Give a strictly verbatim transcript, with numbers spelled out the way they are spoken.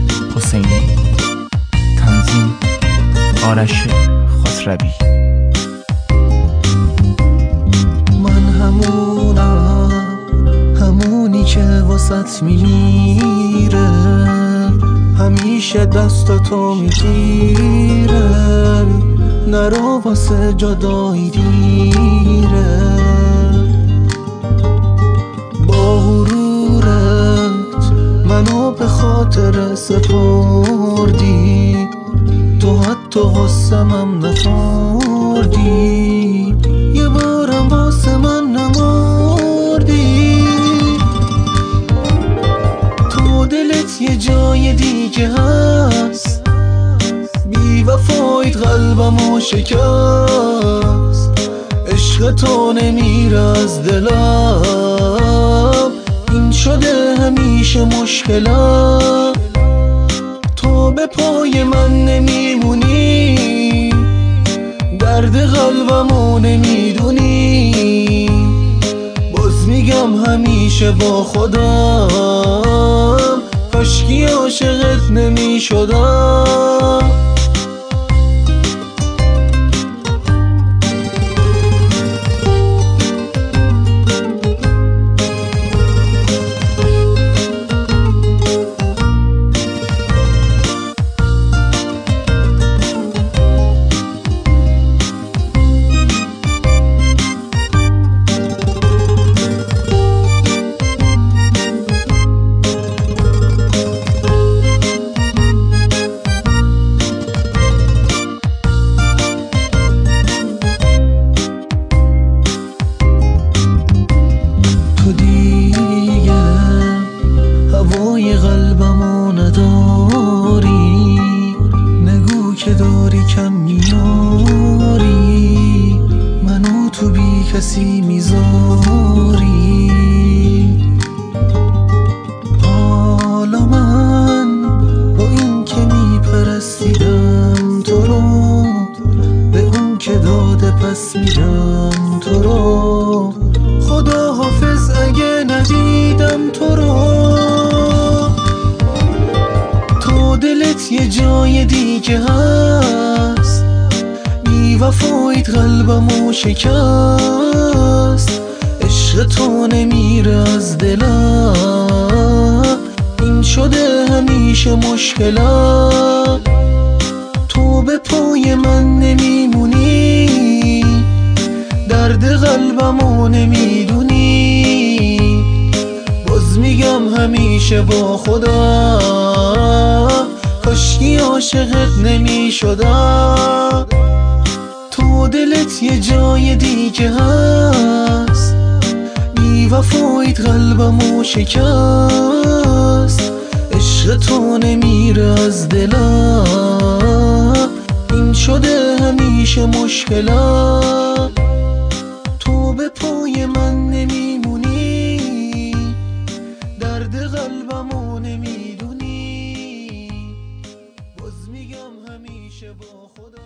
حسینی، تنظیم آرش خسروی. من همونم، همونی که واسط میمیره، همیشه دستاتو میگیره، نرو واسه جدایی دیره. با غرورت منو به خاطر سپردی، تو حتی غصمم نخوردی، یه بارم واسه من نمردی. تو دلت یه جای دیگه هست، بی وفایت قلبمو شکست، عشق تو نمیره از دلم، این شده همیشه مشکلم. تو به پای من نمیمونی، درد قلبمو نمیدونی، باز میگم همیشه با خودم، کاشکی عاشقت نمیشدم. هوای قلبمو نداری، نگو که داری کم میاری، منو تو بی کسی میذاری. حالا من با این که میپرستیدم تو رو، به اون که داده پس میدم تو رو، خدا حافظ اگه ندیدم تو رو. دلت یه جای دیگه هست، بی وفایت قلبمو شکست، عشق تو نمیره از دلم، این شده همیشه مشکلم. تو به پای من نمیمونی، درد قلبمو نمیدونی، باز میگم همیشه با خودم، کاشکی عاشقت نمیشدم. تو دلت یه جای دیگه هست، بی وفایت قلبمو شکست، عشق تو نمیره از دلم، این شده همیشه مشکلم. تو به پای من نمیمونی، درد قلبمو نمیدونی، باز میگم همیشه با خدا.